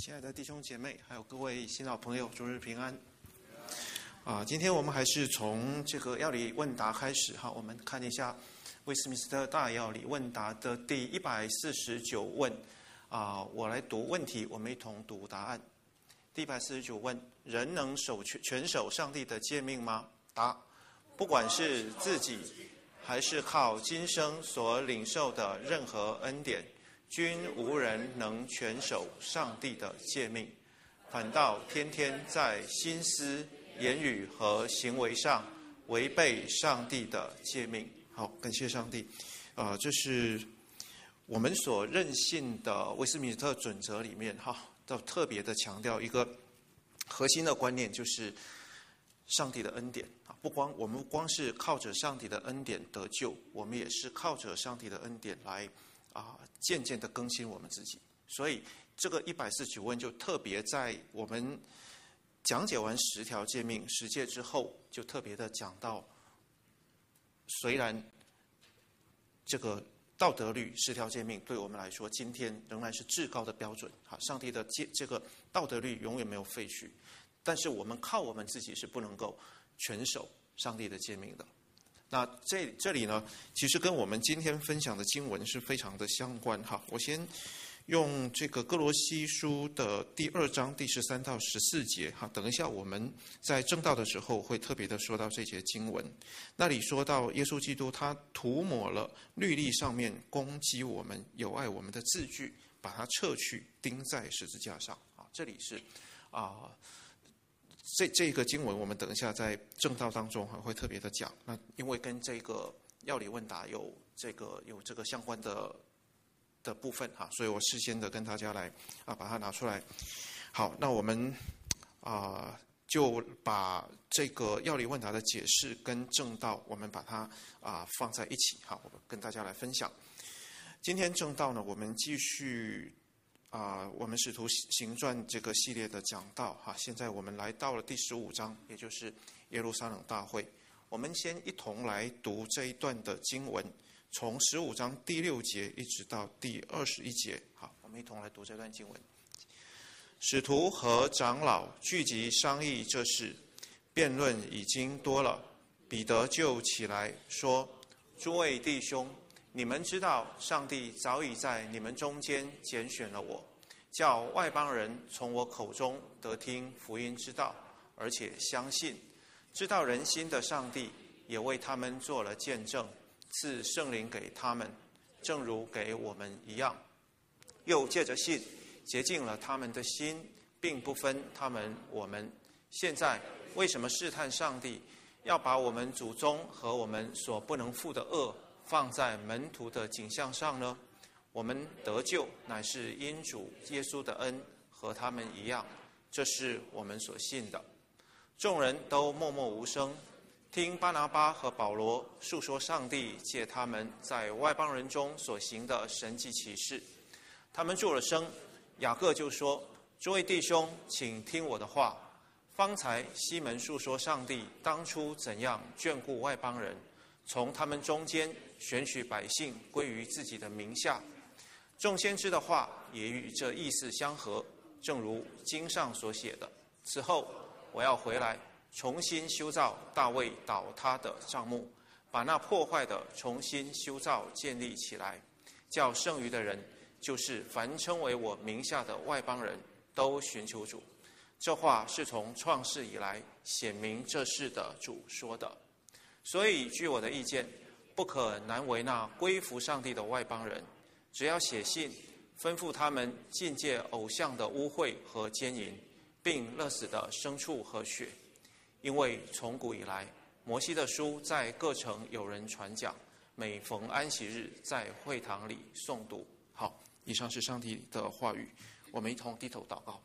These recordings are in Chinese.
亲爱的弟兄姐妹，还有各位新老朋友，主日平安。今天我们还是从这个要理问答开始哈，我们看一下威斯敏斯特大要理问答的第149问。我来读问题，我们一同读答案。第149问：人能全守上帝的诫命吗？答：不管是自己还是靠今生所领受的任何恩典，均无人能全守上帝的诫命，反倒天天在心思、言语和行为上违背上帝的诫命。好，感谢上帝。这是我们所认信的威斯敏斯特准则里面都特别的强调一个核心的观念，就是上帝的恩典。我们不光是靠着上帝的恩典得救，我们也是靠着上帝的恩典来渐渐的更新我们自己。所以这个149问就特别在我们讲解完10条诫命10诫之后，就特别的讲到，虽然这个道德律10条诫命对我们来说今天仍然是至高的标准，上帝的这个道德律永远没有废去，但是我们靠我们自己是不能够全守上帝的诫命的。那这里呢，其实跟我们今天分享的经文是非常的相关哈。我先用这个哥罗西书的第2章第13到14节哈，等一下我们在正道的时候会特别的说到这节经文。那里说到耶稣基督他涂抹了律例上面攻击我们有爱我们的字句，把它撤去钉在十字架上啊。这里是这个经文我们等一下在正道当中会特别的讲。那因为跟这个要理问答有这个相关的部分所以我事先的跟大家来把它拿出来。好，那我们就把这个要理问答的解释跟正道我们把它放在一起。好，我跟大家来分享。今天正道呢，我们继续我们使徒行传这个系列的讲道现在我们来到了第15章，也就是耶路撒冷大会。我们先一同来读这一段的经文，从15章第6节一直到第21节。好，我们一同来读这段经文。使徒和长老聚集商议这事，辩论已经多了。彼得就起来说：诸位弟兄，你们知道上帝早已在你们中间拣选了我，叫外邦人从我口中得听福音之道，而且相信。知道人心的上帝也为他们做了见证，赐圣灵给他们，正如给我们一样。又借着信洁净了他们的心，并不分他们我们。现在为什么试探上帝，要把我们祖宗和我们所不能负的恶放在门徒的景象上呢？我们得救乃是因主耶稣的恩，和他们一样，这是我们所信的。众人都默默无声，听巴拿巴和保罗述说上帝借他们在外邦人中所行的神迹奇事。他们住了声，雅各就说：诸位弟兄，请听我的话。方才西门述说上帝当初怎样眷顾外邦人，从他们中间选取百姓归于自己的名下。众先知的话也与这意思相合，正如经上所写的：此后我要回来，重新修造大卫倒塌的帐幕，把那破坏的重新修造建立起来，叫剩余的人，就是凡称为我名下的外邦人，都寻求主。这话是从创世以来显明这事的主说的。所以据我的意见，不可难为那归服上帝的外邦人，只要写信吩咐他们禁戒偶像的污秽和奸淫，并勒死的牲畜和血。因为从古以来，摩西的书在各城有人传讲，每逢安息日在会堂里诵读。好，以上是上帝的话语，我们一同低头祷告。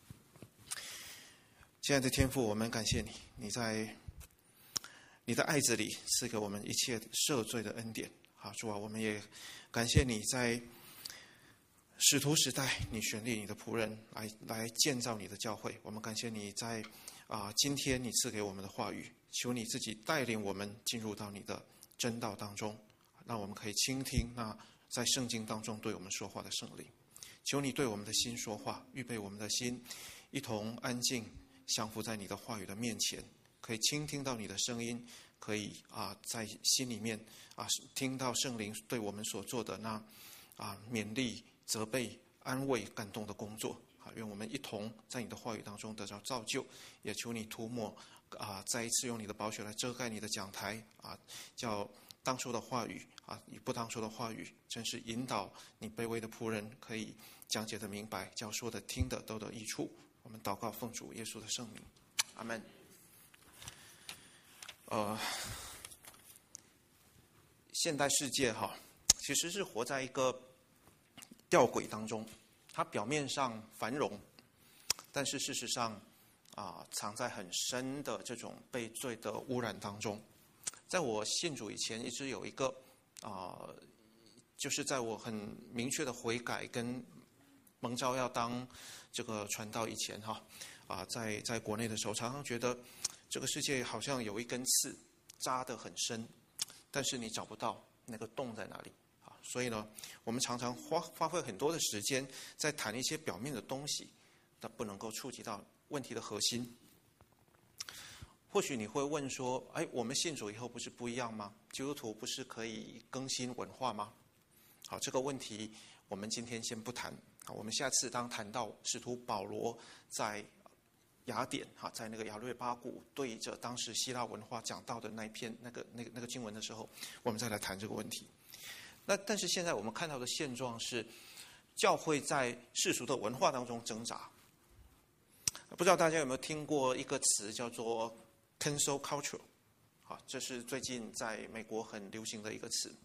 亲爱的天父，我们感谢你，你在你的爱子里赐给我们一切赦罪的恩典。好，主啊，我们也感谢你在使徒时代，你选立你的仆人来建造你的教会。我们感谢你在今天你赐给我们的话语，求你自己带领我们进入到你的真道当中，让我们可以倾听那在圣经当中对我们说话的圣灵。 求你对我们的心说话，预备我们的心，一同安静降服在你的话语的面前，可以倾听到你的声音，可以在心里面听到圣灵对我们所做的那勉励、责备、安慰、感动的工作。愿我们一同在你的话语当中得到造就，也求你涂抹再一次用你的宝血来遮盖你的讲台叫当说的话语与不当说的话语，真是引导你卑微的仆人可以讲解的明白，叫说的听的都得益处。我们祷告奉主耶稣的圣名，阿们。现代世界其实是活在一个吊诡当中，它表面上繁荣，但是事实上藏在很深的这种被罪的污染当中。在我信主以前，一直有一个就是在我很明确的悔改跟蒙召要当这个传道以前在国内的时候，常常觉得这个世界好像有一根刺扎得很深，但是你找不到那个洞在哪里所以呢，我们常常花费很多的时间在谈一些表面的东西，但不能够触及到问题的核心。或许你会问说，我们信主以后不是不一样吗？基督徒不是可以更新文化吗？好，这个问题我们今天先不谈。我们下次当谈到使徒保罗在雅典在那个亚略巴谷对着当时希腊文化讲到的那一篇那个经文的时候，我们再来谈这个问题。但是现在我们看到的现状是，教会在世俗的文化当中挣扎。不知道大家有没有听过一个词叫做 cancel culture， 这是最近在美国很流行的一个词。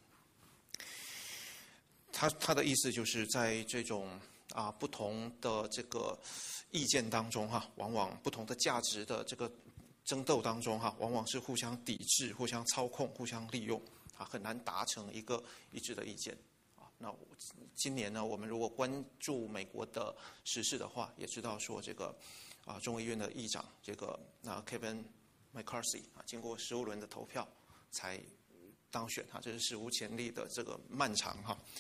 它的意思就是在这种不同的这个意见当中往往不同的价值的这个争斗当中往往是互相抵制、互相操控、互相利用很难达成一个一致的意见那今年呢，我们如果关注美国的时事的话，也知道说这个众议院的议长这个Kevin McCarthy 经过15轮的投票才当选这是史无前例的这个漫长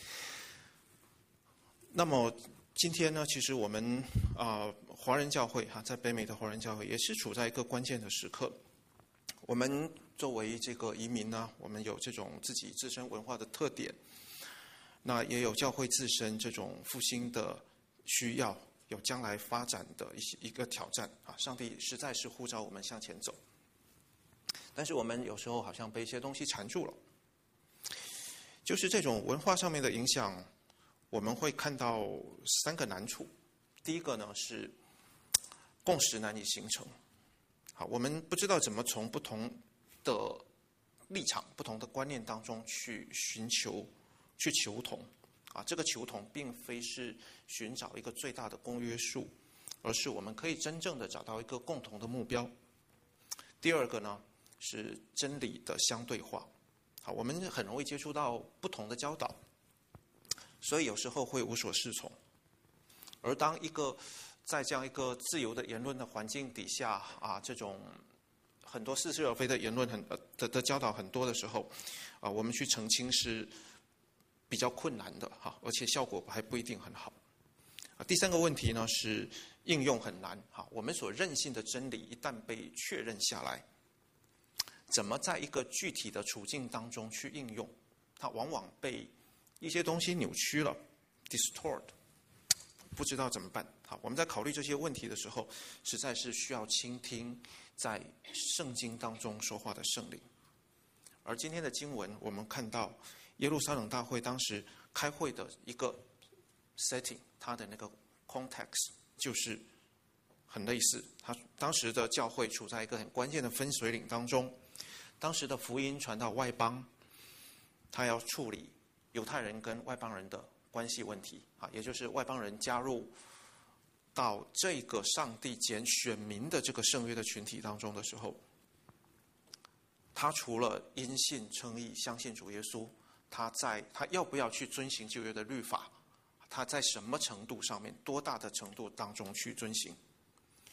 那么今天呢，其实我们华人教会在北美的华人教会也是处在一个关键的时刻。我们作为这个移民呢，我们有这种自己自身文化的特点，那也有教会自身这种复兴的需要，有将来发展的一个挑战上帝实在是呼召我们向前走，但是我们有时候好像被一些东西缠住了，就是这种文化上面的影响。我们会看到3个难处。第一个呢是共识难以形成。我们不知道怎么从不同的立场、不同的观念当中去求同这个求同并非是寻找一个最大的公约数，而是我们可以真正的找到一个共同的目标。第二个呢是真理的相对化。我们很容易接触到不同的教导，所以有时候会无所适从。而当在这样一个自由的言论的环境底下这种很多似是而非的言论的教导很多的时候我们去澄清是比较困难的而且效果还不一定很好。第3个问题呢是应用很难我们所认信的真理一旦被确认下来，怎么在一个具体的处境当中去应用，它往往被一些东西扭曲了 distort， 不知道怎么办。我们在考虑这些问题的时候，实在是需要倾听在圣经当中说话的圣灵。而今天的经文我们看到耶路撒冷大会当时开会的一个 setting， 它的那个 context 就是很类似。当时的教会处在一个很关键的分水岭当中，当时的福音传到外邦，他要处理犹太人跟外邦人的关系问题也就是外邦人加入到这个上帝拣选民的这个圣约的群体当中的时候，他除了因信称义相信主耶稣，他要不要去遵行旧约的律法，他在什么程度上面，多大的程度当中去遵行。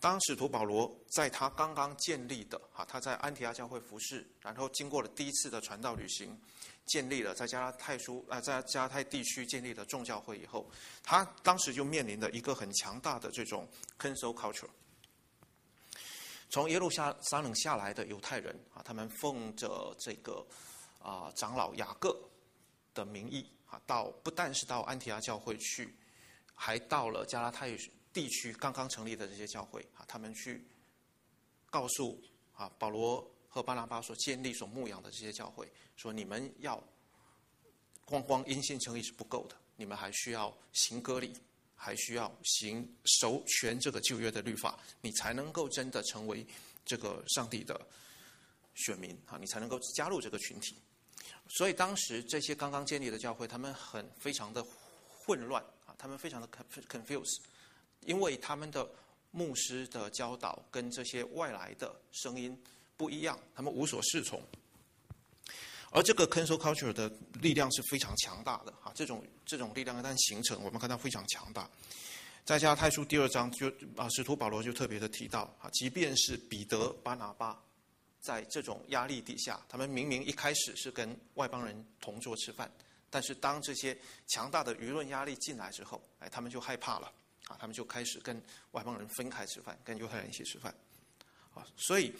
当使徒保罗在他刚刚建立的他在安提阿教会服侍，然后经过了第一次的传道旅行，建立了在加拉太地区建立了众教会以后，他当时就面临了一个很强大的这种 cancel culture。从耶路撒冷下来的犹太人他们奉着这个长老雅各的名义不但是到安提阿教会去，还到了加拉太地区刚刚成立的这些教会他们去告诉保罗和巴拿巴所建立所牧养的这些教会，说你们要光因信称义是不够的，你们还需要行割礼，还需要守全这个旧约的律法，你才能够真的成为这个上帝的选民你才能够加入这个群体。所以当时这些刚刚建立的教会，他们非常的混乱他们非常的 confused， 因为他们的牧师的教导跟这些外来的声音不一样，他们无所适从。而这个 cancel culture 的力量是非常强大的这种力量一旦形成，我们看到非常强大。在加拉太书第2章使徒保罗就特别的提到即便是彼得、巴拿巴在这种压力底下，他们明明一开始是跟外邦人同桌吃饭，但是当这些强大的舆论压力进来之后他们就害怕了他们就开始跟外邦人分开吃饭，跟犹太人一起吃饭所以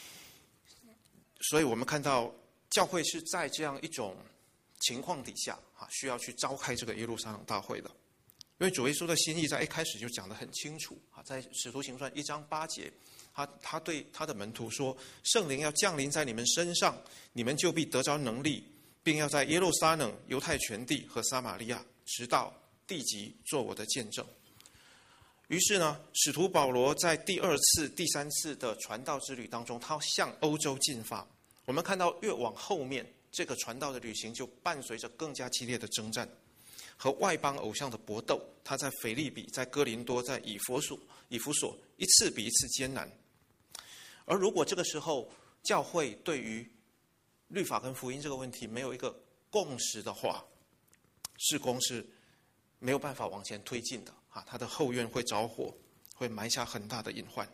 我们看到教会是在这样一种情况底下需要去召开这个耶路撒冷大会的。因为主耶稣的心意在一开始就讲得很清楚在使徒行传1章8节，他对他的门徒说，圣灵要降临在你们身上，你们就必得着能力，并要在耶路撒冷、犹太全地和撒玛利亚直到地极做我的见证。于是呢，使徒保罗在第2次、第3次的传道之旅当中，他向欧洲进发。我们看到越往后面，这个传道的旅行就伴随着更加激烈的征战和外邦偶像的搏斗。他在腓立比、在哥林多、在以弗所一次比一次艰难。而如果这个时候教会对于律法跟福音这个问题没有一个共识的话，事工是没有办法往前推进的他的后院会着火，会埋下很大的隐患。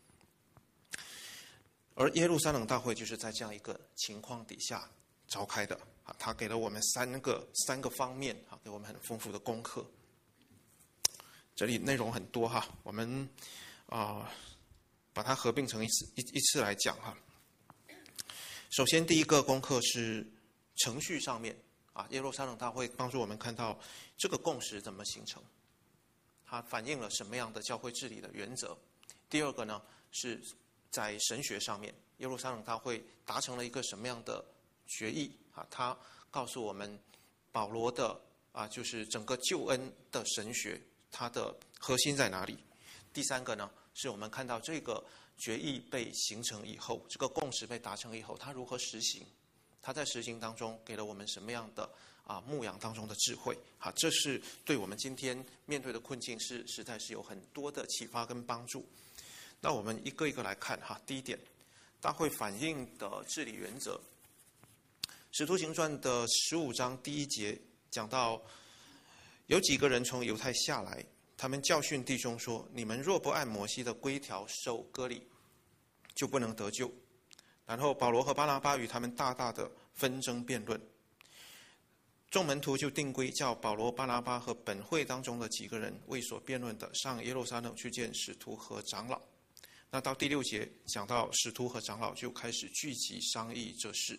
而耶路撒冷大会就是在这样一个情况底下召开的他给了我们三个方面给我们很丰富的功课。这里内容很多我们把它合并成一次来讲首先第一个功课是程序上面耶路撒冷大会帮助我们看到这个共识怎么形成，它反映了什么样的教会治理的原则。第二个呢，是在神学上面，耶路撒冷大会达成了一个什么样的决议它告诉我们保罗的就是整个救恩的神学，它的核心在哪里。第三个呢，是我们看到这个决议被形成以后，这个共识被达成以后，它如何实行，它在实行当中给了我们什么样的牧养当中的智慧这是对我们今天面对的困境实在是有很多的启发跟帮助。那我们一个一个来看第一点，大会反映的治理原则。使徒行传的15章第1节讲到，有几个人从犹太下来，他们教训弟兄说，你们若不按摩西的规条受割礼，就不能得救。然后保罗和巴拿巴与他们大大的纷争辩论，众门徒就定规叫保罗、巴拿巴和本会当中的几个人为所辩论的上耶路撒冷去见使徒和长老。那到第6节讲到使徒和长老就开始聚集商议这事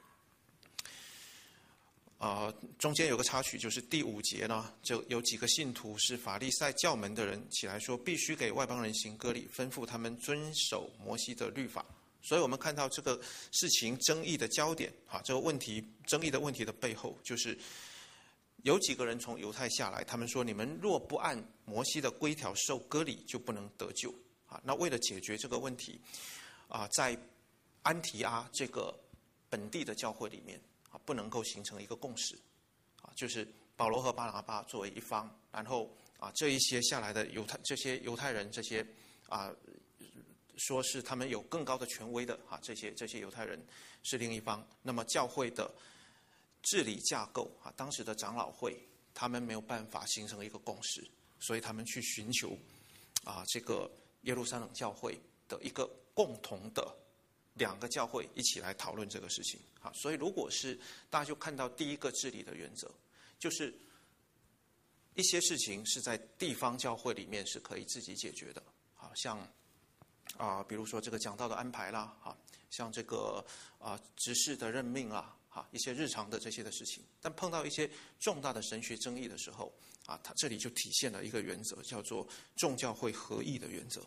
中间有个插曲，就是第5节呢，就有几个信徒是法利赛教门的人起来说，必须给外邦人行割礼，吩咐他们遵守摩西的律法。所以我们看到这个事情争议的焦点这个问题争议的问题的背后，就是有几个人从犹太下来，他们说你们若不按摩西的规条受割礼，就不能得救那为了解决这个问题在安提阿这个本地的教会里面不能够形成一个共识就是保罗和巴拿巴作为一方，然后这一些下来的这些犹太人，这些说是他们有更高的权威的这些犹太人是另一方。那么教会的治理架构当时的长老会他们没有办法形成一个共识，所以他们去寻求这个耶路撒冷教会的一个共同的2个教会一起来讨论这个事情。好，所以如果是大家就看到第一个治理的原则，就是一些事情是在地方教会里面是可以自己解决的。好，像比如说这个讲道的安排啦，像这个执事的任命啦，一些日常的这些的事情。但碰到一些重大的神学争议的时候，它这里就体现了一个原则，叫做众教会合议的原则。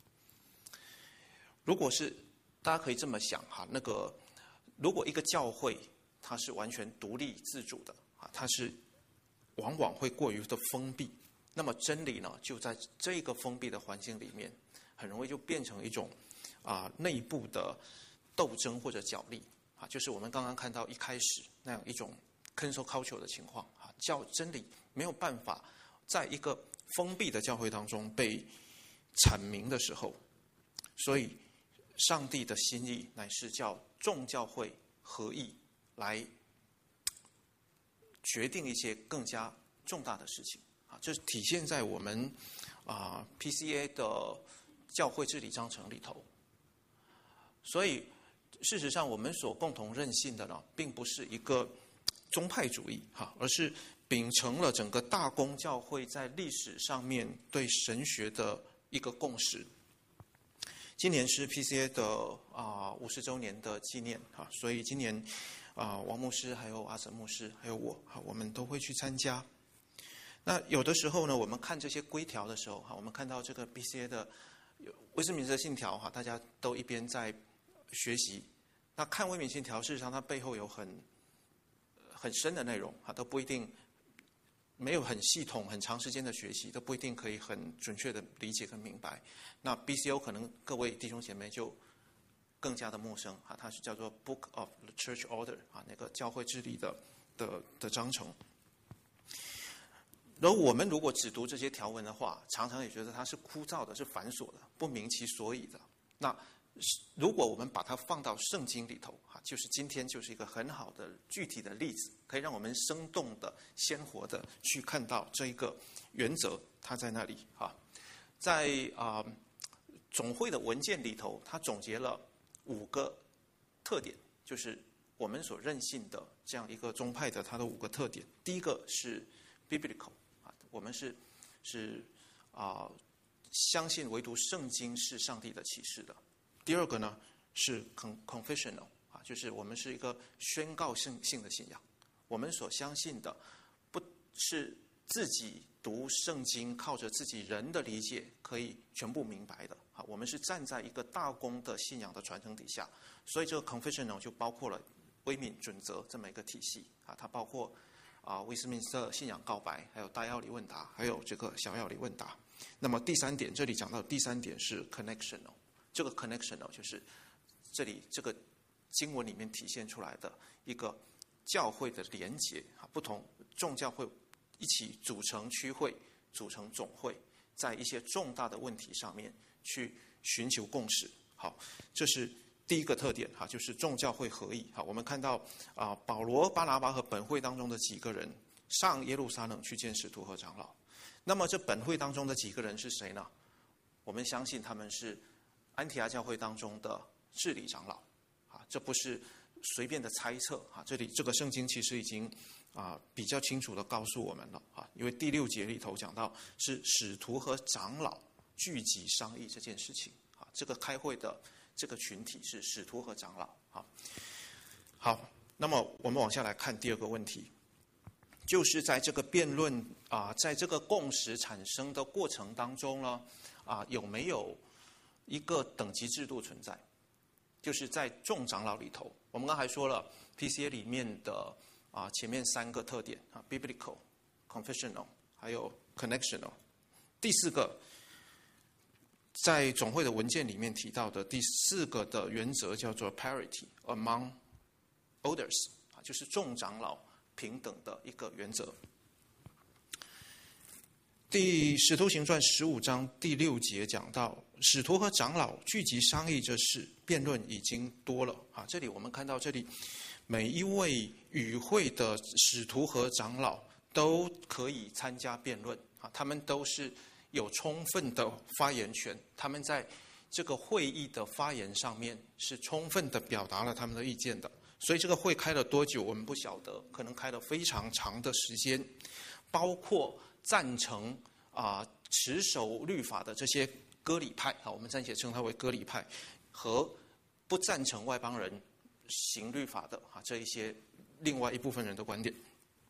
如果是大家可以这么想哈，如果一个教会它是完全独立自主的它是往往会过于的封闭，那么真理呢就在这个封闭的环境里面，很容易就变成一种内部的斗争或者角力就是我们刚刚看到一开始那样一种 cancel culture 的情况真理没有办法在一个封闭的教会当中被阐明的时候，所以上帝的心意乃是叫众教会合意来决定一些更加重大的事情这是体现在我们PCA 的教会治理章程里头。所以事实上我们所共同认信的呢，并不是一个宗派主义而是秉承了整个大公教会在历史上面对神学的一个共识。今年是 PCA 的50周年的纪念所以今年王牧师还有阿瑟牧师还有我们都会去参加。那有的时候呢，我们看这些规条的时候我们看到这个 PCA 的威斯敏斯特信条大家都一边在学习。那看威敏信条，事实上它背后有很深的内容都不一定没有很系统很长时间的学习，都不一定可以很准确的理解跟明白。那 BCO 可能各位弟兄姐妹就更加的陌生它是叫做 Book of the Church Order 那个教会治理的章程。然后我们如果只读这些条文的话，常常也觉得它是枯燥的，是繁琐的，不明其所以的。那如果我们把它放到圣经里头就是今天就是一个很好的具体的例子，可以让我们生动的鲜活的去看到这一个原则它在那里在总会的文件里头，它总结了5个特点，就是我们所认信的这样一个宗派的它的5个特点。第一个是 biblical 我们是相信唯独圣经是上帝的启示的。第二个呢是 confessional 就是我们是一个宣告性的信仰，我们所相信的不是自己读圣经靠着自己人的理解可以全部明白的我们是站在一个大公的信仰的传承底下。所以这个 confessional 就包括了威敏准则这么一个体系它包括威斯敏斯特信仰告白，还有大要理问答，还有这个小要理问答。那么第3点，这里讲到第3点是 connectional， 这个 connectional 就是这里这个经文里面体现出来的一个教会的连结不同众教会一起组成区会，组成总会，在一些重大的问题上面去寻求共识。好，这是第一个特点就是众教会合意。我们看到保罗、巴拿巴和本会当中的几个人上耶路撒冷去见使徒和长老。那么这本会当中的几个人是谁呢？我们相信他们是安提阿教会当中的治理长老这不是随便的猜测这里这个圣经其实已经比较清楚的告诉我们了因为第6节里头讲到是使徒和长老聚集商议这件事情这个开会的这个群体是使徒和长老好，那么我们往下来看第2个问题，就是在这个辩论在这个共识产生的过程当中呢有没有一个等级制度存在？就是在众长老里头，我们刚才说了 PCA 里面的前面3个特点biblical、confessional 还有 connectional。第4个在总会的文件里面提到的第4个的原则叫做 parity among elders 就是众长老平等的一个原则。使徒行传15章第6节讲到，使徒和长老聚集商议这事，辩论已经多了这里我们看到这里每一位与会的使徒和长老都可以参加辩论他们都是有充分的发言权，他们在这个会议的发言上面是充分的表达了他们的意见的。所以这个会开了多久我们不晓得，可能开了非常长的时间，包括赞成持守律法的这些割礼派，我们暂且称它为割礼派，和不赞成外邦人行律法的这一些另外一部分人的观点。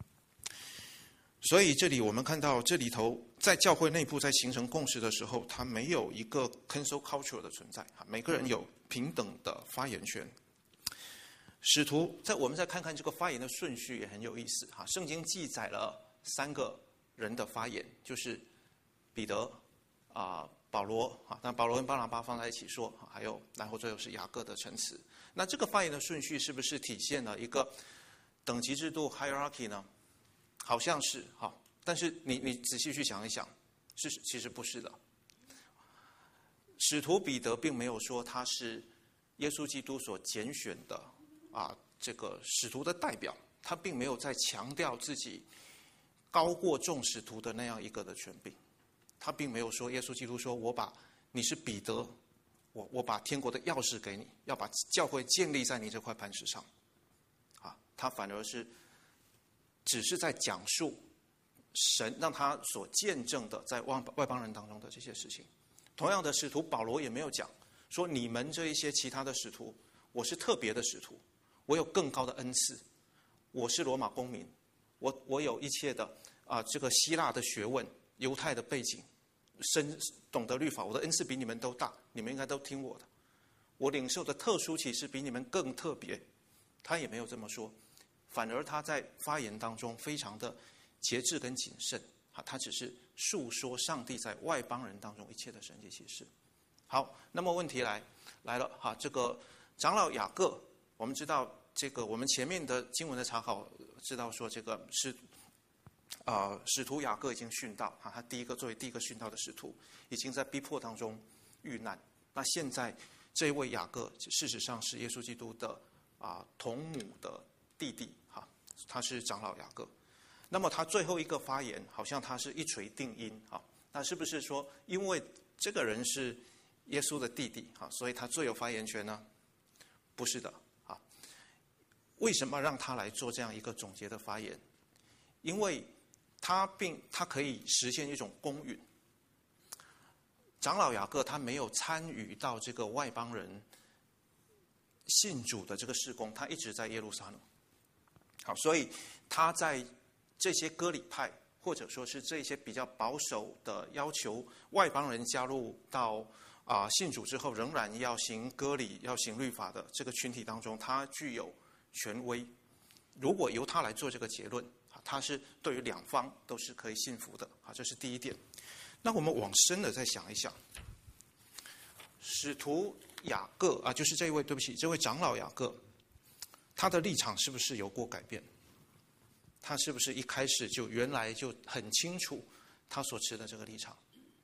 所以这里我们看到，这里头在教会内部在形成共识的时候，它没有一个 cancel culture 的存在，每个人有平等的发言权。使徒我们再看看这个发言的顺序也很有意思。圣经记载了3个人的发言，就是彼得、保罗，那保罗跟巴拿巴放在一起说，然后最后是雅各的陈词。那这个发言的顺序是不是体现了一个等级制度 hierarchy 呢？好像是，但是你仔细去想一想，其实不是的。使徒彼得并没有说他是耶稣基督所拣选的这个使徒的代表，他并没有在强调自己高过众使徒的那样一个的权柄。他并没有说耶稣基督说你是彼得，我把天国的钥匙给你，要把教会建立在你这块磐石上。他反而是只是在讲述神让他所见证的在外邦人当中的这些事情。同样的，使徒保罗也没有讲说你们这一些其他的使徒，我是特别的使徒，我有更高的恩赐，我是罗马公民，我有一切的这个希腊的学问、犹太的背景，懂得律法，我的恩赐比你们都大，你们应该都听我的。我领受的特殊启示比你们更特别。他也没有这么说，反而他在发言当中非常的节制跟谨慎，他只是述说上帝在外邦人当中一切的神迹启示。好，那么问题来了，这个长老雅各，我们知道这个我们前面的经文的查考知道说，这个是使徒雅各已经殉道，他作为第一个殉道的使徒，已经在逼迫当中遇难。那现在这一位雅各事实上是耶稣基督的同母的弟弟，他是长老雅各。那么他最后一个发言，好像他是一锤定音，那是不是说因为这个人是耶稣的弟弟，所以他最有发言权呢？不是的。为什么让他来做这样一个总结的发言？因为他可以实现一种公允。长老雅各他没有参与到这个外邦人信主的这个事工，他一直在耶路撒冷。所以他在这些割礼派，或者说是这些比较保守的要求外邦人加入到信主之后仍然要行割礼、要行律法的这个群体当中，他具有权威。如果由他来做这个结论，他是对于两方都是可以信服的，这是第一点。那我们往深的再想一想，使徒雅各就是这位长老雅各，他的立场是不是有过改变？他是不是一开始原来就很清楚他所持的这个立场？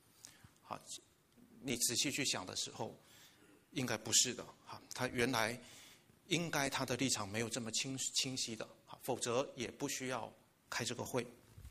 你仔细去想的时候，应该不是的。他原来应该他的立场没有这么清晰的，否则也不需要开这个会。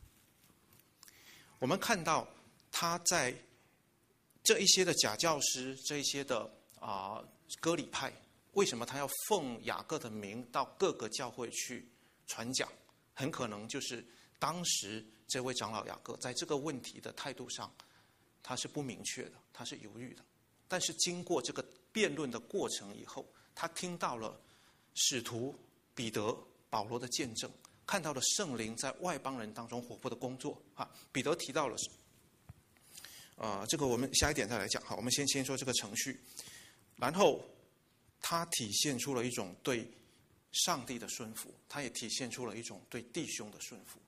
我们看到他在这一些的假教师，这一些的割礼派，为什么他要奉雅各的名到各个教会去传讲？很可能就是当时这位长老雅各在这个问题的态度上，他是不明确的，他是犹豫的。但是经过这个辩论的过程以后，他听到了使徒彼得、保罗的见证，看到了圣灵在外邦人当中活泼的工作。彼得提到了这个我们下一点再来讲。我们先说这个程序，然后他体现出了一种对上帝的顺服，他也体现出了一种对弟兄的顺服。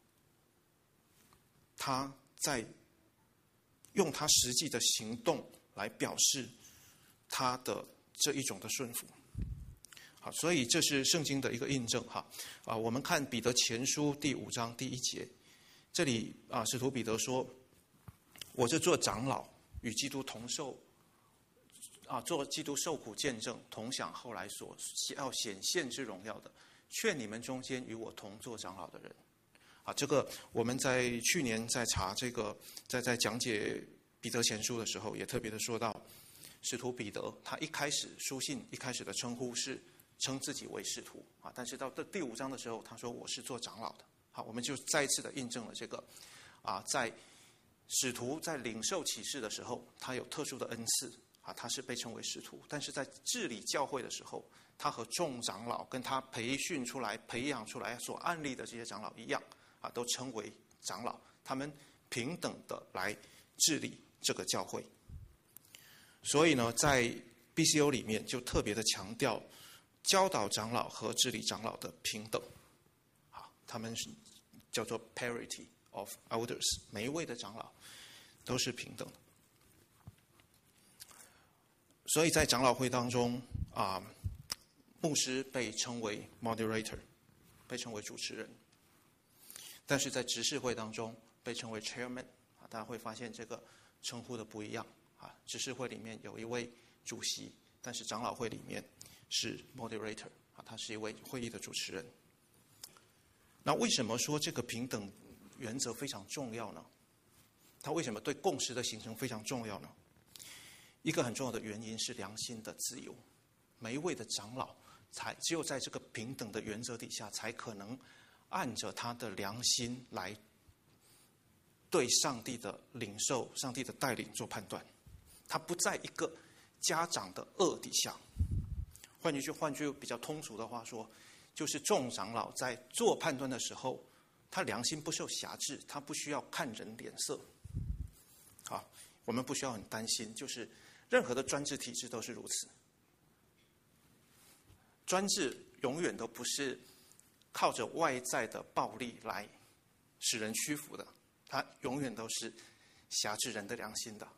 他在用他实际的行动来表示他的这一种的顺服。所以这是圣经的一个印证。我们看彼得前书第5章第1节，这里使徒彼得说：“我是做长老，与基督同受。”做基督受苦见证，同享后来所要显现之荣耀的，劝你们中间与我同做长老的人。这个我们在去年在查这个，在讲解彼得前书的时候，也特别的说到，使徒彼得他一开始书信一开始的称呼是称自己为使徒啊，但是到第5章的时候，他说我是做长老的。好，我们就再一次的印证了这个在使徒在领受启示的时候，他有特殊的恩赐啊，他是被称为使徒，但是在治理教会的时候，他和众长老跟他培训出来、培养出来所案例的这些长老一样啊，都称为长老，他们平等的来治理这个教会。所以呢，在 BCO 里面就特别的强调教导长老和治理长老的平等，好，他们是叫做 parity of elders， 每一位的长老都是平等的。所以在长老会当中牧师被称为 moderator， 被称为主持人，但是在执事会当中被称为 chairman， 大家会发现这个称呼的不一样啊。执事会里面有一位主席，但是长老会里面是 moderator 啊，他是一位会议的主持人。那为什么说这个平等原则非常重要呢？它为什么对共识的形成非常重要呢？一个很重要的原因是良心的自由，每一位的长老只有在这个平等的原则底下，才可能按着他的良心来对上帝的领受、上帝的带领做判断。他不在一个家长的恶底下。换句比较通俗的话说，就是众长老在做判断的时候，他良心不受辖制，他不需要看人脸色。好，我们不需要很担心，就是任何的专制体制都是如此。专制永远都不是靠着外在的暴力来使人屈服的，它永远都是辖制人的良心的。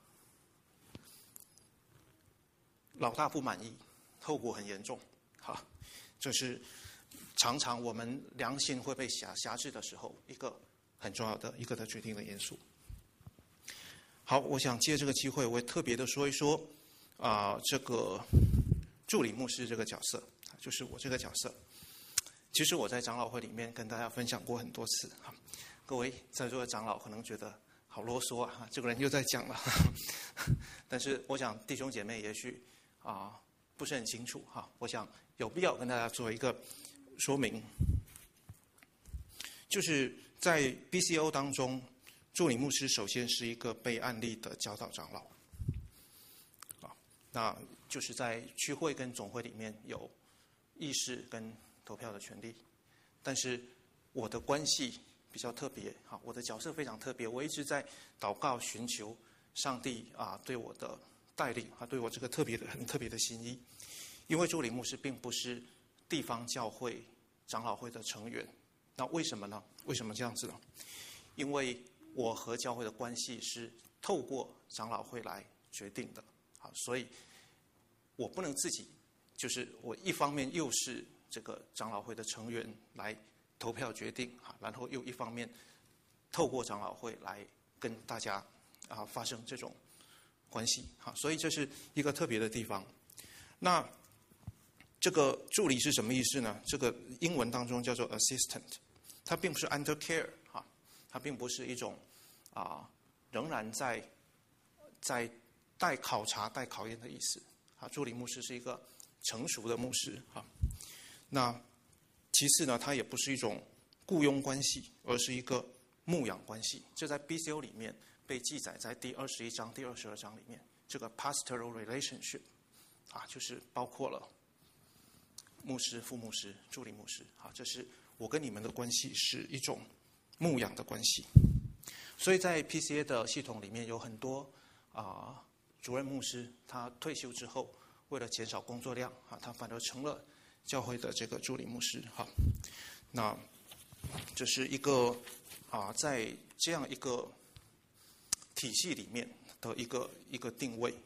老大不满意，后果很严重。好，这是常常我们良心会被辖制的时候，一个很重要的一个的决定的因素。好，我想借这个机会，我也特别的说一说这个助理牧师这个角色，就是我这个角色。其实我在长老会里面跟大家分享过很多次，各位在座的长老可能觉得好啰嗦啊，这个人又在讲了。但是我想弟兄姐妹也许不是很清楚哈，我想有必要跟大家做一个说明，就是在 BCO 当中，助理牧师首先是一个被案例的教导长老，那就是在区会跟总会里面有议事跟投票的权利，但是我的关系比较特别，我的角色非常特别，我一直在祷告寻求上帝对我的带领，对我这个很特别的心意。因为助理牧师并不是地方教会长老会的成员，那为什么呢？为什么这样子呢？因为我和教会的关系是透过长老会来决定的，所以我不能自己，就是我一方面又是这个长老会的成员来投票决定，然后又一方面透过长老会来跟大家发生这种关系，所以这是一个特别的地方。那这个助理是什么意思呢？这个英文当中叫做 assistant， 它并不是 under care， 它并不是一种仍然在待考察、待考验的意思。助理牧师是一个成熟的牧师。那其次呢，它也不是一种雇佣关系，而是一个牧养关系。这在 BCO 里面被记载在第21章、第22章里面。这个 pastoral relationship 就是包括了牧师、副牧师、助理牧师，这是我跟你们的关系，是一种牧养的关系。所以在 PCA 的系统里面有很多主任牧师，他退休之后，为了减少工作量他反而成了教会的这个助理牧师。那这是一个在这样一个体系里面的一个定位。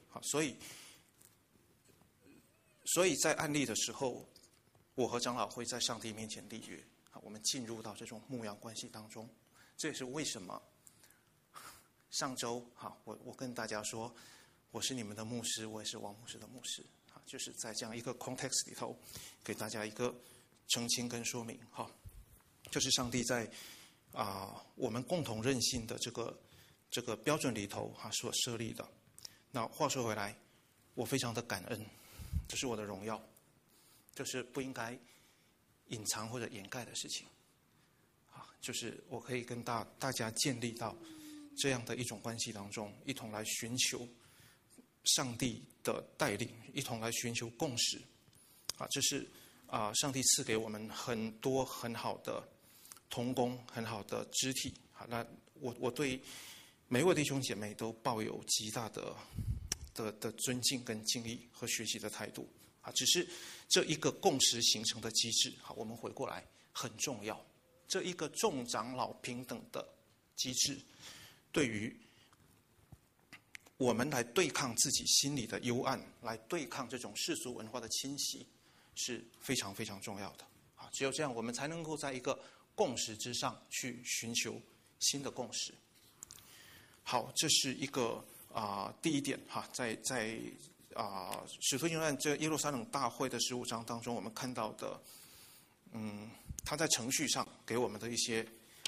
所以在案例的时候，我和长老会在上帝面前立约，我们进入到这种牧养关系当中。这也是为什么上周我跟大家说，我是你们的牧师，我也是王牧师的牧师，就是在这样一个 context 里头，给大家一个澄清跟说明。就是上帝在我们共同任性的这个这个标准里头所设立的。那话说回来，我非常的感恩，这是我的荣耀，这是不应该隐藏或者掩盖的事情就是我可以跟大家建立到这样的一种关系当中，一同来寻求上帝的带领，一同来寻求共识这是上帝赐给我们很多很好的同工，很好的肢体那我对每一位弟兄姐妹都抱有极大的尊敬跟敬意和学习的态度只是这一个共识形成的机制我们回过来很重要，这一个众长老平等的机制对于我们来对抗自己心里的幽暗，来对抗这种世俗文化的侵袭是非常非常重要的只有这样我们才能够在一个共识之上去寻求新的共识。好，这是一个第一点在使徒行传这耶路撒冷大会的15章当中，我们看到的他在程序上给我们的一些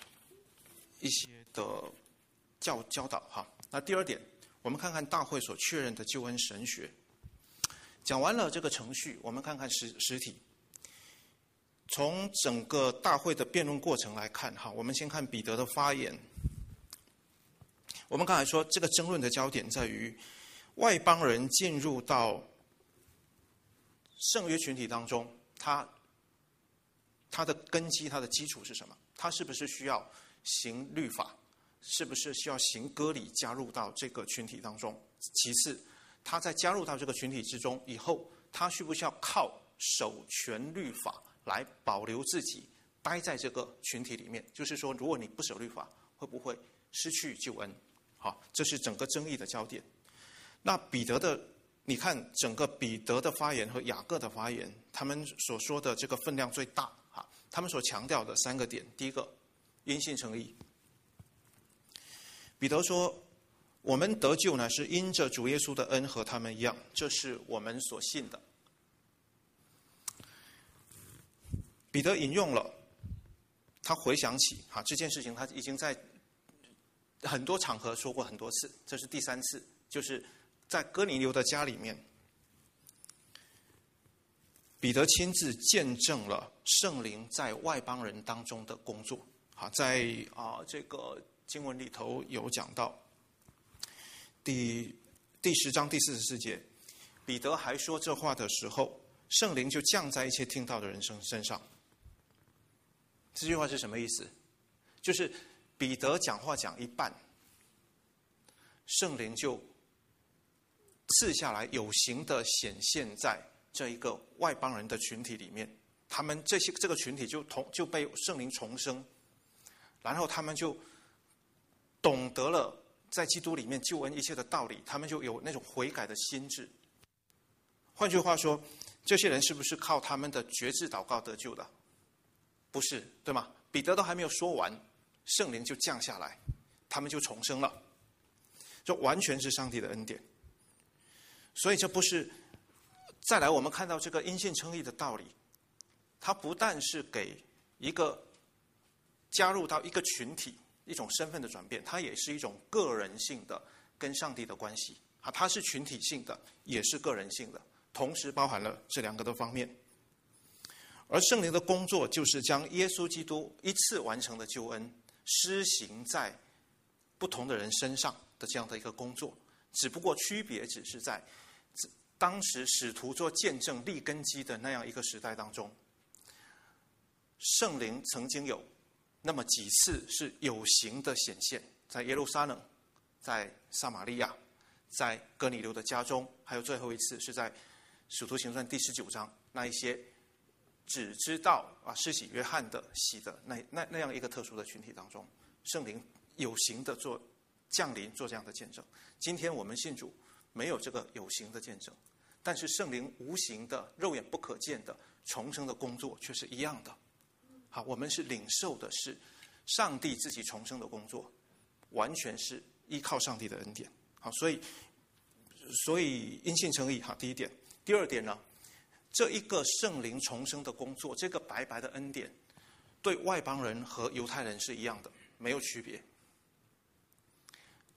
的教导那第二点，我们看看大会所确认的救恩神学。讲完了这个程序，我们看看实体。从整个大会的辩论过程来看我们先看彼得的发言。我们刚才说这个争论的焦点在于外邦人进入到圣约群体当中，他的根基，他的基础是什么？他是不是需要行律法？是不是需要行割礼加入到这个群体当中？其次，他在加入到这个群体之中以后，他需不需要靠守全律法来保留自己待在这个群体里面？就是说，如果你不守律法，会不会失去救恩？这是整个争议的焦点。那彼得的，你看整个彼得的发言和雅各的发言，他们所说的这个分量最大他们所强调的3个点。第一个，因信称义。彼得说，我们得救呢，是因着主耶稣的恩和他们一样，这是我们所信的。彼得引用了，他回想起这件事情，他已经在很多场合说过很多次，这是第3次，就是在哥尼流的家里面，彼得亲自见证了圣灵在外邦人当中的工作。在这个经文里头有讲到第10章第44节，彼得还说这话的时候，圣灵就降在一切听到的人身上。这句话是什么意思？就是彼得讲话讲一半，圣灵就赐下来，有形的显现在这一个外邦人的群体里面。他们这个群体就被圣灵重生，然后他们就懂得了在基督里面救恩一切的道理，他们就有那种悔改的心智。换句话说，这些人是不是靠他们的决志祷告得救的？不是，对吗？彼得都还没有说完，圣灵就降下来，他们就重生了，这完全是上帝的恩典。所以这不是再来我们看到这个因信称义的道理，它不但是给一个加入到一个群体一种身份的转变，它也是一种个人性的跟上帝的关系它是群体性的，也是个人性的，同时包含了这2个的方面。而圣灵的工作就是将耶稣基督一次完成的救恩施行在不同的人身上的这样的一个工作，只不过区别只是在当时使徒做见证立根基的那样一个时代当中，圣灵曾经有那么几次是有形的显现，在耶路撒冷，在撒玛利亚，在哥尼流的家中，还有最后一次是在使徒行传第19章，那一些只知道施洗约翰的洗的那样一个特殊的群体当中，圣灵有形的做降临，做这样的见证。今天我们信主没有这个有形的见证，但是圣灵无形的肉眼不可见的重生的工作却是一样的。我们是领受的是上帝自己重生的工作，完全是依靠上帝的恩典。所以因信称义第一点。第二点呢，这一个圣灵重生的工作，这个白白的恩典，对外邦人和犹太人是一样的，没有区别。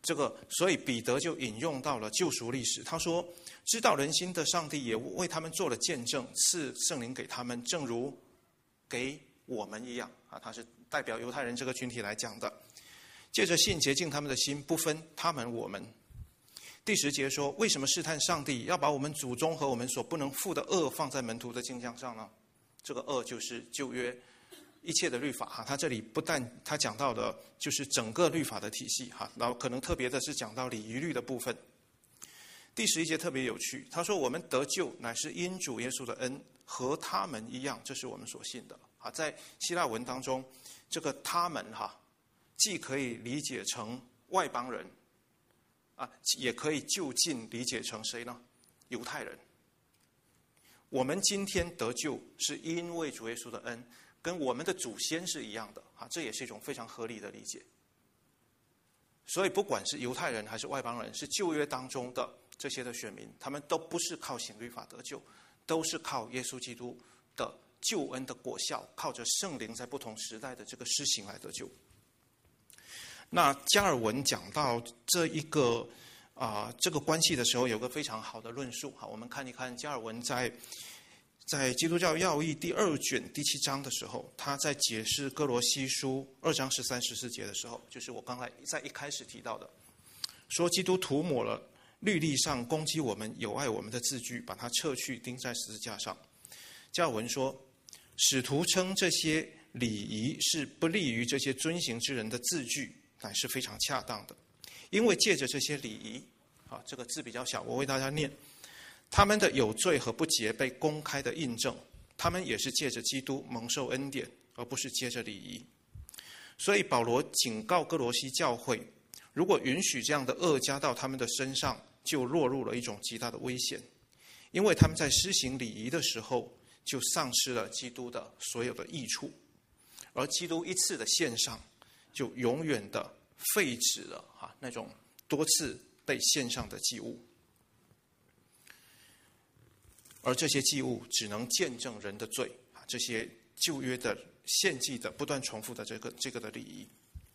所以彼得就引用到了救赎历史，他说：“知道人心的上帝也为他们做了见证，赐圣灵给他们，正如给我们一样。”他是代表犹太人这个群体来讲的。借着信洁净他们的心，不分他们我们。第10节说：“为什么试探上帝，要把我们祖宗和我们所不能负的恶放在门徒的镜像上呢？”这个恶就是旧约一切的律法。他这里不但他讲到的就是整个律法的体系，然后可能特别的是讲到礼仪律的部分。第11节特别有趣，他说：“我们得救乃是因主耶稣的恩，和他们一样，这是我们所信的。”在希腊文当中，这个他们既可以理解成外邦人，也可以就近理解成谁呢？犹太人。我们今天得救是因为主耶稣的恩，跟我们的祖先是一样的，这也是一种非常合理的理解。所以不管是犹太人还是外邦人，是旧约当中的这些的选民，他们都不是靠行律法得救，都是靠耶稣基督的救恩的果效，靠着圣灵在不同时代的这个施行来得救。那加尔文讲到这个关系的时候，有个非常好的论述。我们看一看加尔文在基督教要义第2卷第7章的时候，他在解释哥罗西书2章13、14节的时候，就是我刚才在一开始提到的，说基督涂抹了律例上攻击我们有爱我们的字句，把它撤去钉在十字架上。加尔文说，使徒称这些礼仪是不利于这些遵行之人的字句，乃是非常恰当的。因为借着这些礼仪，这个字比较小，我为大家念，他们的有罪和不洁被公开的印证，他们也是借着基督蒙受恩典，而不是借着礼仪。所以保罗警告哥罗西教会，如果允许这样的恶加到他们的身上，就落入了一种极大的危险，因为他们在施行礼仪的时候，就丧失了基督的所有的益处，而基督一次的献上，就永远的废止了那种多次被献上的祭物，而这些祭物只能见证人的罪，这些旧约的献祭的不断重复的这个的礼仪，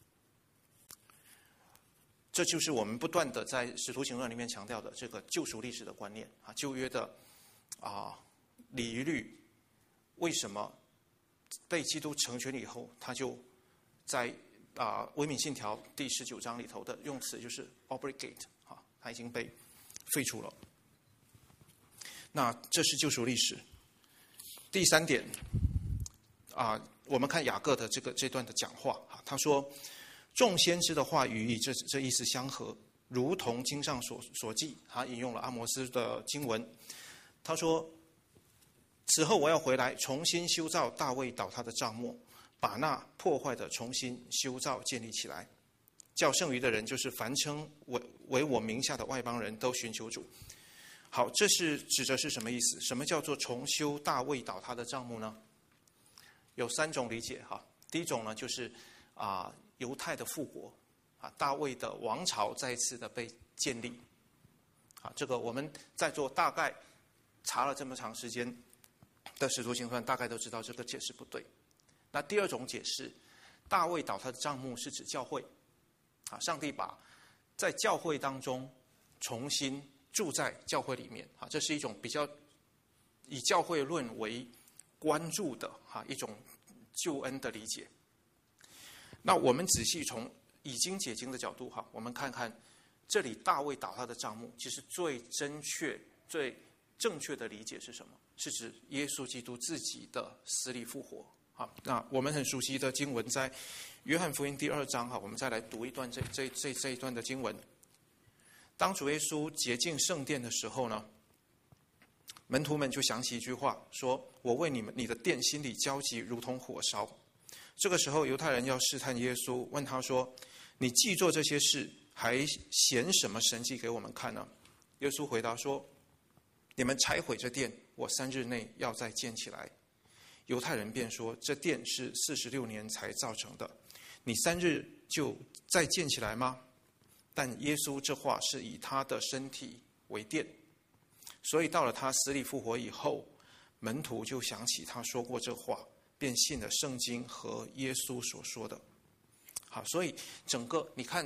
这就是我们不断的在使徒行传里面强调的这个救赎历史的观念。旧约的礼仪律为什么被基督成全以后，他就在维敏信条第19章里头的用词就是 obligate， 它已经被废除了。那这是救赎历史。第3点我们看雅各的这段的讲话，他说，众先知的话语与这意思相合，如同经上所记。他引用了阿摩斯的经文，他说，此后我要回来，重新修造大卫倒塌的帐幕，把那破坏的重新修造建立起来，叫剩余的人，就是凡称为我名下的外邦人，都寻求主。好，这是指的是什么意思？什么叫做重修大卫倒塌的帐幕呢？有3种理解。第一种呢，就是犹太的复国，大卫的王朝再一次的被建立。这个我们在座大概查了这么长时间的使徒行传，大概都知道这个解释不对。那第2种解释，大卫倒塌的帐幕是指教会，上帝把在教会当中重新住在教会里面，这是一种比较以教会论为关注的一种救恩的理解。那我们仔细从以经解经的角度，我们看看这里大卫倒塌的帐幕，其实最正确的理解是什么？是指耶稣基督自己的死里复活。那我们很熟悉的经文在约翰福音第2章，我们再来读一段这一段的经文。当主耶稣洁净圣殿的时候呢，门徒们就想起一句话，说，我为你的殿心里焦急，如同火烧。这个时候犹太人要试探耶稣，问他说，你既做这些事，还显什么神迹给我们看呢？耶稣回答说，你们拆毁这殿，我3日内要再建起来。犹太人便说，这殿是46年才造成的，你3日就再建起来吗？但耶稣这话是以他的身体为殿，所以到了他死里复活以后，门徒就想起他说过这话，便信了圣经和耶稣所说的。好，所以整个你看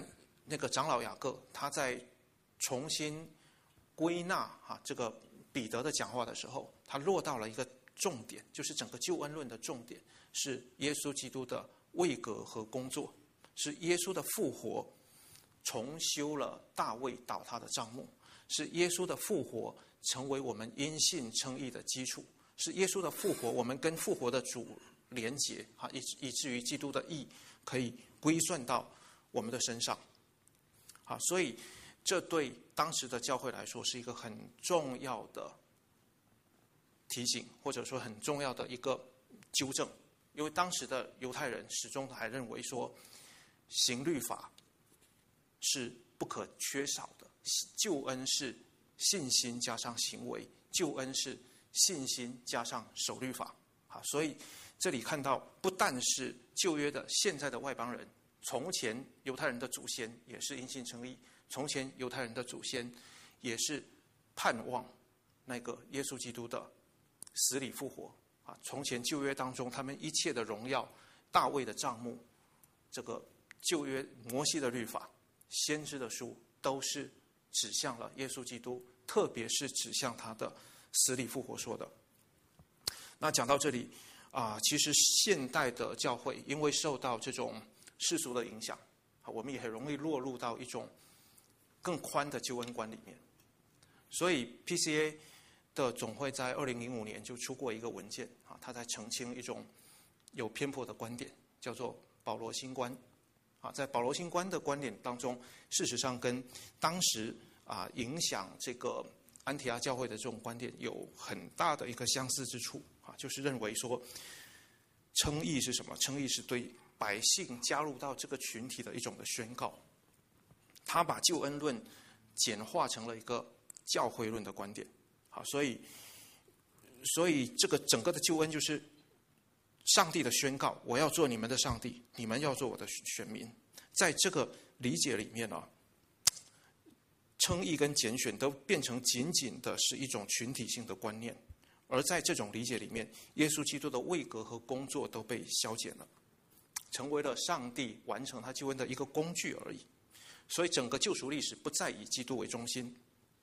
那个长老雅各他在重新归纳这个彼得的讲话的时候，他落到了一个重点，就是整个救恩论的重点是耶稣基督的位格和工作，是耶稣的复活重修了大卫倒塌的帐幕，是耶稣的复活成为我们因信称义的基础，是耶稣的复活我们跟复活的主连结，以至于基督的义可以归算到我们的身上。所以这对当时的教会来说是一个很重要的提醒，或者说很重要的一个纠正。因为当时的犹太人始终还认为说，行律法是不可缺少的，救恩是信心加上行为，救恩是信心加上守律法。所以这里看到，不但是旧约的现在的外邦人，从前犹太人的祖先也是因信称义，从前犹太人的祖先也是盼望那个耶稣基督的死里复活。从前旧约当中，他们一切的荣耀，大卫的帐幕，这个旧约摩西的律法，先知的书，都是指向了耶稣基督，特别是指向他的死里复活说的。那讲到这里其实现代的教会因为受到这种世俗的影响，我们也很容易落入到一种更宽的救恩观里面。所以 PCA 的总会在2005年就出过一个文件，他在澄清一种有偏颇的观点，叫做保罗新观。在保罗新观的观点当中，事实上跟当时影响这个安提阿教会的这种观点有很大的一个相似之处，就是认为说，称义是什么？称义是对百姓加入到这个群体的一种的宣告。他把救恩论简化成了一个教会论的观点。所以这个整个的救恩就是上帝的宣告，我要做你们的上帝，你们要做我的选民。在这个理解里面称义跟拣选都变成仅仅的是一种群体性的观念，而在这种理解里面，耶稣基督的位格和工作都被消减了，成为了上帝完成他救恩的一个工具而已。所以整个救赎历史不再以基督为中心。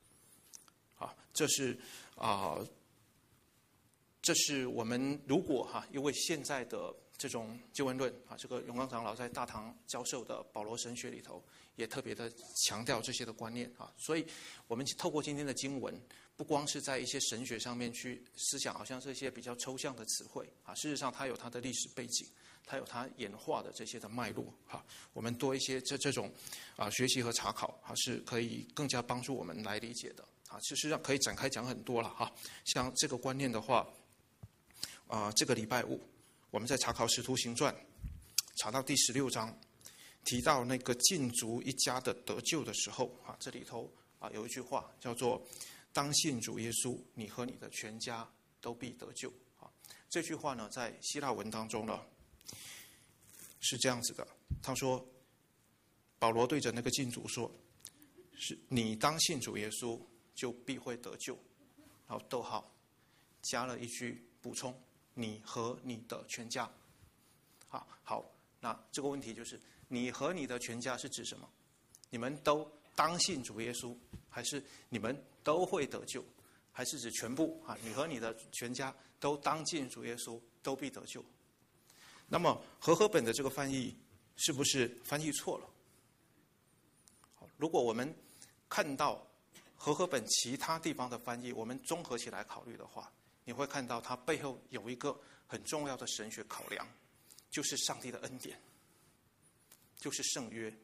这是我们如果因为现在的这种救恩论这个永刚长老在大堂教授的保罗神学里头也特别的强调这些的观念所以我们透过今天的经文，不光是在一些神学上面去思想，好像是一些比较抽象的词汇事实上它有它的历史背景，它有它演化的这些的脉络我们多一些这种学习和查考是可以更加帮助我们来理解的事实上可以展开讲很多了像这个观念的话这个礼拜五我们在查考使徒行传，查到第16章，提到那个禁足一家的得救的时候这里头有一句话叫做当信主耶稣，你和你的全家都必得救这句话呢在希腊文当中呢是这样子的，他说保罗对着那个禁足说，是你当信主耶稣就必会得救，然后逗号加了一句补充，你和你的全家好，那这个问题就是你和你的全家是指什么？你们都当信主耶稣，还是你们都会得救，还是指全部你和你的全家都当信主耶稣，都必得救？那么和合本的这个翻译是不是翻译错了？如果我们看到和合本其他地方的翻译，我们综合起来考虑的话，你会看到它背后有一个很重要的神学考量，就是上帝的恩典，就是圣约。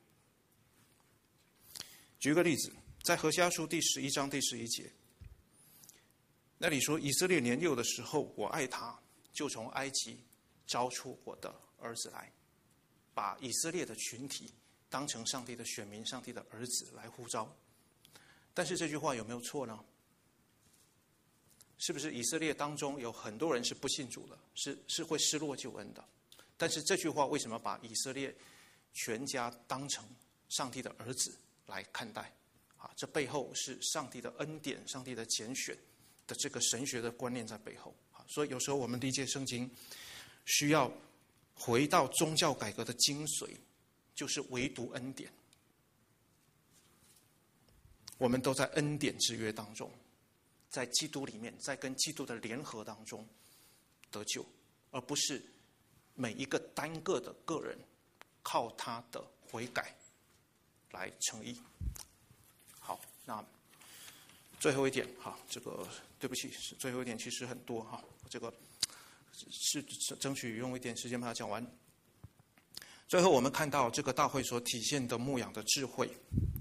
举个例子，在何西阿书第11章第11节，那里说以色列年幼的时候，我爱他，就从埃及招出我的儿子来，把以色列的群体当成上帝的选民，上帝的儿子来呼召。但是这句话有没有错呢？是不是以色列当中有很多人是不信主的，是会失落救恩的？但是这句话为什么把以色列全家当成上帝的儿子来看待这背后是上帝的恩典，上帝的拣选的这个神学的观念在背后所以有时候我们理解圣经需要回到宗教改革的精髓，就是唯独恩典。 我们都在恩典之约当中，在基督里面，在跟基督的联合当中得救，而不是每一个单个的个人靠他的悔改来称义。好，那最后一点哈，这个对不起，最后一点其实很多哈，这个是争取用一点时间把它讲完。最后我们看到这个大会所体现的牧养的智慧，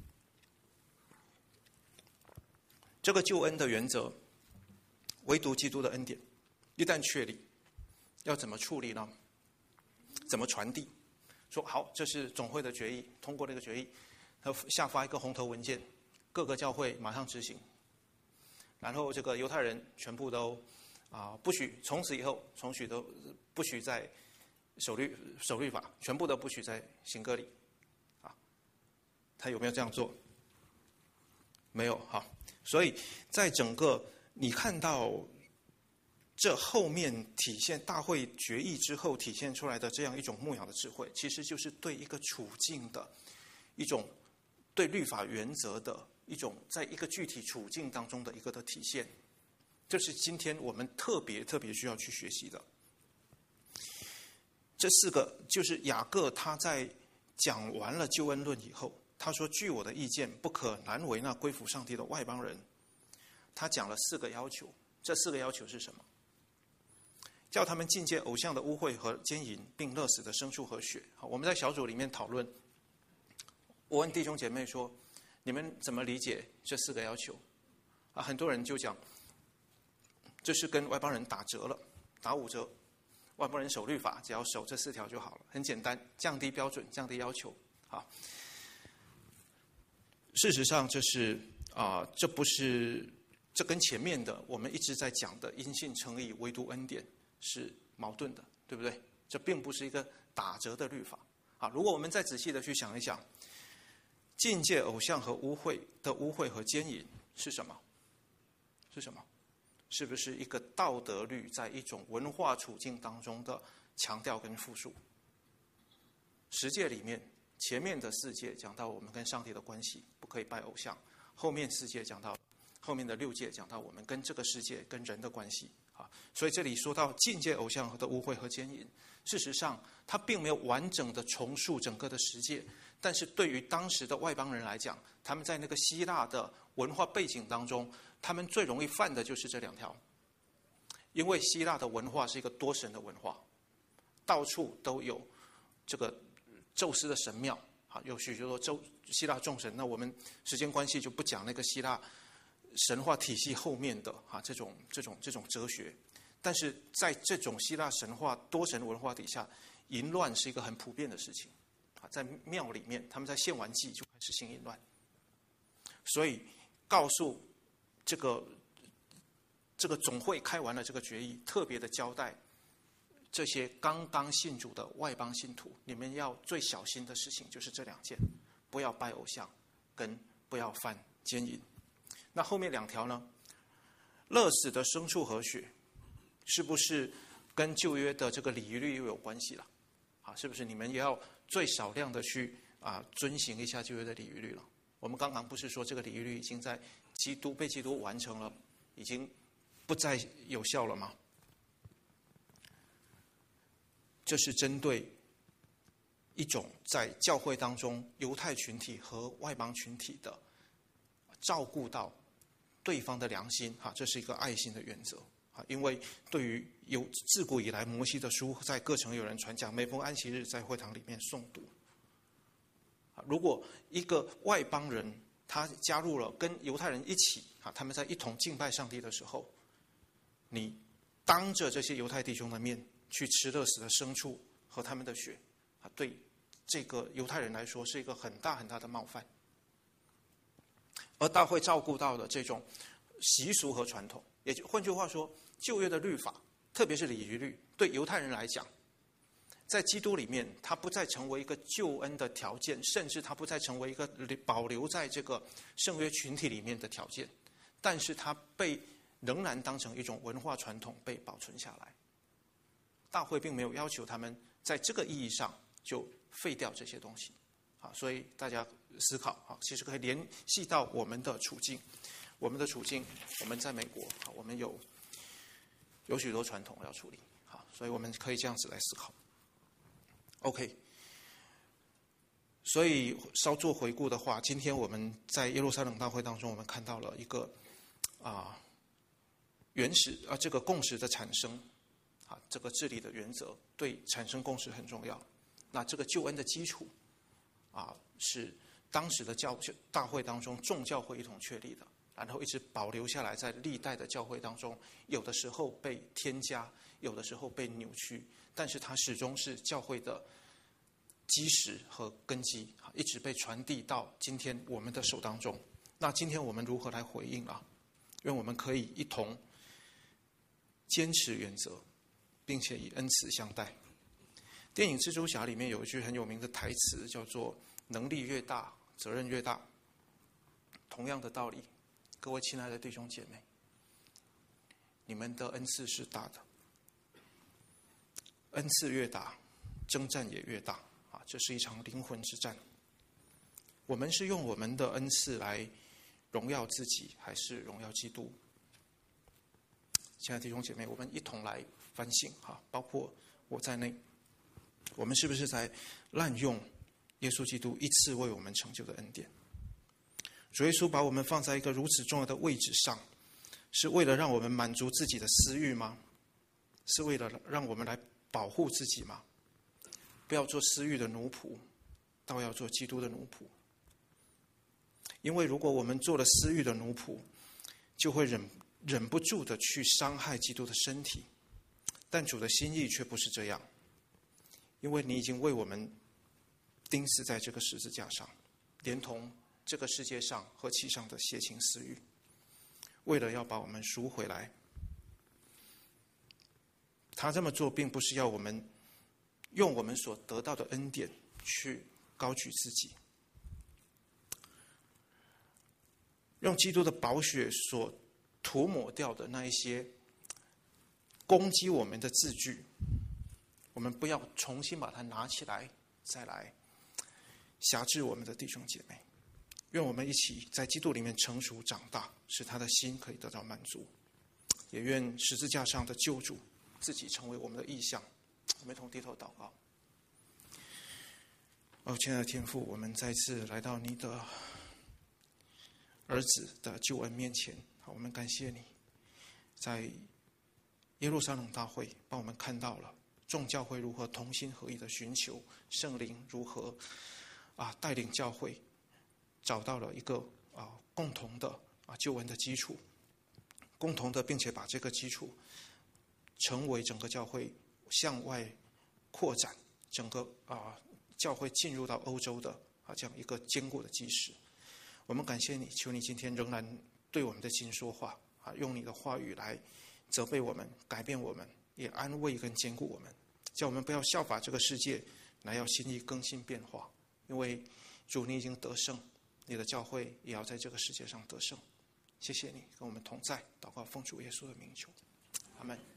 这个救恩的原则，唯独基督的恩典，一旦确立，要怎么处理呢？怎么传递？说好，这是总会的决议，通过这个决议，他下发一个红头文件，各个教会马上执行。然后这个犹太人全部都不许，从此以后都不许再守律法，全部都不许再行割礼啊。他有没有这样做？没有哈。所以在整个你看到这后面体现大会决议之后体现出来的这样一种牧养的智慧，其实就是对一个处境的一种对律法原则的一种在一个具体处境当中的一个的体现，这是今天我们特别需要去学习的。这四个就是雅各他在讲完了救恩论以后，他说据我的意见不可难为那归服上帝的外邦人，他讲了4个要求。这4个要求是什么？叫他们禁戒偶像的污秽和奸淫，并勒死的牲畜和血。我们在小组里面讨论，我问弟兄姐妹说，你们怎么理解这4个要求？很多人就讲，这是跟外邦人打折了，打5折。外邦人守律法，只要守这4条就好了，很简单，降低标准，降低要求。事实上，这不是，这跟前面的我们一直在讲的因信称义、唯独恩典是矛盾的，对不对？这并不是一个打折的律法。如果我们再仔细的去想一想，禁戒偶像和污秽和奸淫是什么？是什么？是不是一个道德律在一种文化处境当中的强调跟复述？10诫里面，前面的4诫讲到我们跟上帝的关系，不可以拜偶像；后面4诫讲到，后面的6诫讲到我们跟这个世界、跟人的关系。所以这里说到禁戒偶像的污秽和奸淫，事实上它并没有完整的重述整个的10诫，但是对于当时的外邦人来讲，他们在那个希腊的文化背景当中，他们最容易犯的就是这2条。因为希腊的文化是一个多神的文化，到处都有这个宙斯的神庙，有许多希腊众神。那我们时间关系就不讲那个希腊神话体系后面的这种哲学。但是在这种希腊神话多神文化底下，淫乱是一个很普遍的事情。在庙里面，他们在献完祭就开始行淫乱。所以告诉这个总会开完了这个决议，特别的交代这些刚刚信主的外邦信徒，你们要最小心的事情就是这2件，不要拜偶像，跟不要犯奸淫。那后面2条呢？勒死的牲畜和血，是不是跟旧约的这个礼仪律又有关系了？是不是你们也要最少量的去遵行一下旧约的礼仪律了？我们刚刚不是说这个礼仪律已经在被基督完成了，已经不再有效了吗？这是针对一种在教会当中犹太群体和外邦群体的照顾到对方的良心，这是一个爱心的原则。因为对于自古以来摩西的书在各城有人传讲，每逢安息日在会堂里面诵读。如果一个外邦人他加入了跟犹太人一起，他们在一同敬拜上帝的时候，你当着这些犹太弟兄的面去吃勒死的牲畜和他们的血，对这个犹太人来说是一个很大很大的冒犯。而大会照顾到的这种习俗和传统，也就换句话说，旧约的律法，特别是礼仪律，对犹太人来讲，在基督里面，它不再成为一个救恩的条件，甚至它不再成为一个保留在这个圣约群体里面的条件，但是它仍然当成一种文化传统被保存下来。大会并没有要求他们在这个意义上就废掉这些东西， 所以大家思考其实可以联系到我们的处境。我们的处境，我们在美国我们有许多传统要处理所以我们可以这样子来思考。OK， 所以稍作回顾的话，今天我们在耶路撒冷大会当中，我们看到了一个原始这个共识的产生这个治理的原则对产生共识很重要。那这个救恩的基础是当时的大会当中众教会一同确立的，然后一直保留下来，在历代的教会当中，有的时候被添加，有的时候被扭曲，但是它始终是教会的基石和根基，一直被传递到今天我们的手当中。那今天我们如何来回应因为我们可以一同坚持原则，并且以恩慈相待。电影《蜘蛛侠》里面有一句很有名的台词，叫做“能力越大，责任越大”。同样的道理，各位亲爱的弟兄姐妹，你们的恩赐是大的，恩赐越大，征战也越大这是一场灵魂之战。我们是用我们的恩赐来荣耀自己，还是荣耀基督？亲爱的弟兄姐妹，我们一同来反省包括我在内，我们是不是在滥用耶稣基督一次为我们成就的恩典？主耶稣把我们放在一个如此重要的位置上，是为了让我们满足自己的私欲吗？是为了让我们来保护自己吗？不要做私欲的奴仆，倒要做基督的奴仆。因为如果我们做了私欲的奴仆，就会忍不住的去伤害基督的身体。但主的心意却不是这样，因为你已经为我们钉死在这个十字架上，连同这个世界上和其上的邪情私欲，为了要把我们赎回来。他这么做并不是要我们用我们所得到的恩典去高举自己，用基督的宝血所涂抹掉的那一些攻击我们的字句，我们不要重新把它拿起来再来辖制我们的弟兄姐妹。愿我们一起在基督里面成熟长大，使他的心可以得到满足。也愿十字架上的救主自己成为我们的意象。我们一同低头祷告。亲爱的天父，我们再次来到你的儿子的救恩面前，我们感谢你，在耶路撒冷大会帮我们看到了众教会如何同心合意的寻求圣灵，如何带领教会找到了一个共同的救恩的基础，共同的，并且把这个基础成为整个教会向外扩展，整个教会进入到欧洲的这样一个坚固的基石。我们感谢你，求你今天仍然对我们的心说话用你的话语来责备我们，改变我们，也安慰跟坚固我们，叫我们不要效法这个世界，来要心意更新变化。因为主你已经得胜，你的教会也要在这个世界上得胜。谢谢你跟我们同在，祷告奉主耶稣的名求，阿们。